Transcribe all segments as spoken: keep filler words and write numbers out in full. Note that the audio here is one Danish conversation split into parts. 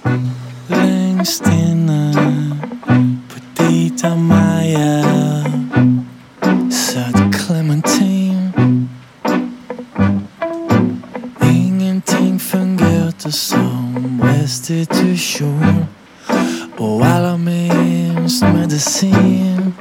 Längst inne på dit og Maja satt Clementine. Ingenting fungerte som restitution, og allerminst medicin.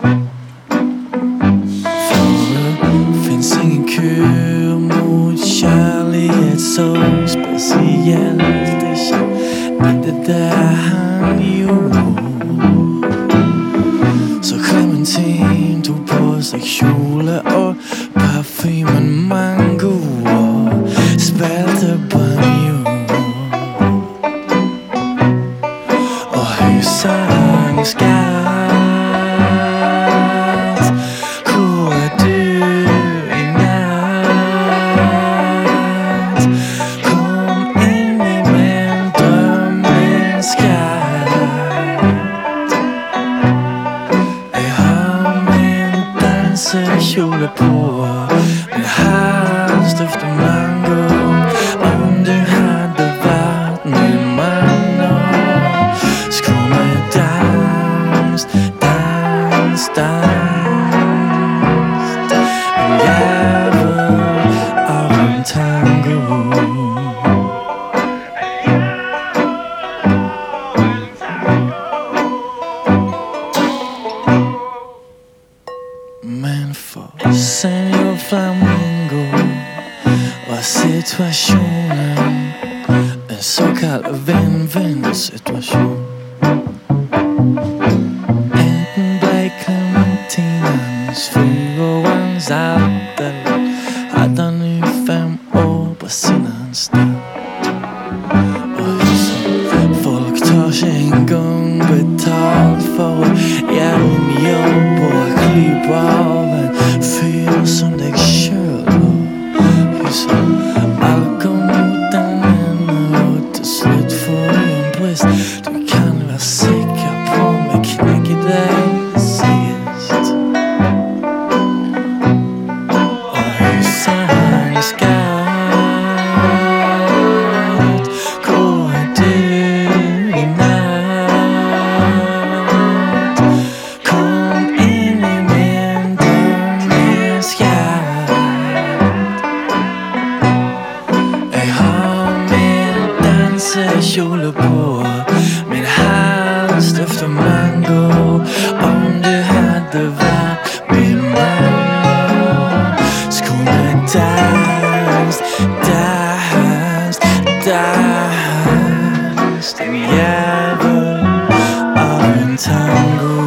For det findes ingen kur mot kærlighed så specielt. Ikke det der han gjorde. Så Clementine tog på sig kjole og parfumen mango og spilte banjo. Og hun sang skat. Hvor er du i nat? Kom ind i min drøm, min skat. Jeg har min dansekjole på, min hals dufter mango. Om du hadde vært min mann nå, skulle vi danst, danst, danst. En jævel av en tango. Men for Senor Flamingo var situationen en såkaldt vinn-vinn-situation. Enten ble Clementinens flyvårens alder, hadde han nu fem år på sin anstalt. Og som folk tar ikke engang betalt for å gjøre en jobb og klippe av en fyr som deg selv. Og som alle går mot den ene og til slutt får du en brist. Du kan være sikker på meg knekker deg sist. Og hun sang skat. Hvor er du i natt? Kom inn i min drøm, min skat. Jeg har min dansekjole på, min hals dufter mango. Om du hadde vært min mann, skulle vi danst, danst, danst. En jævel av en tango.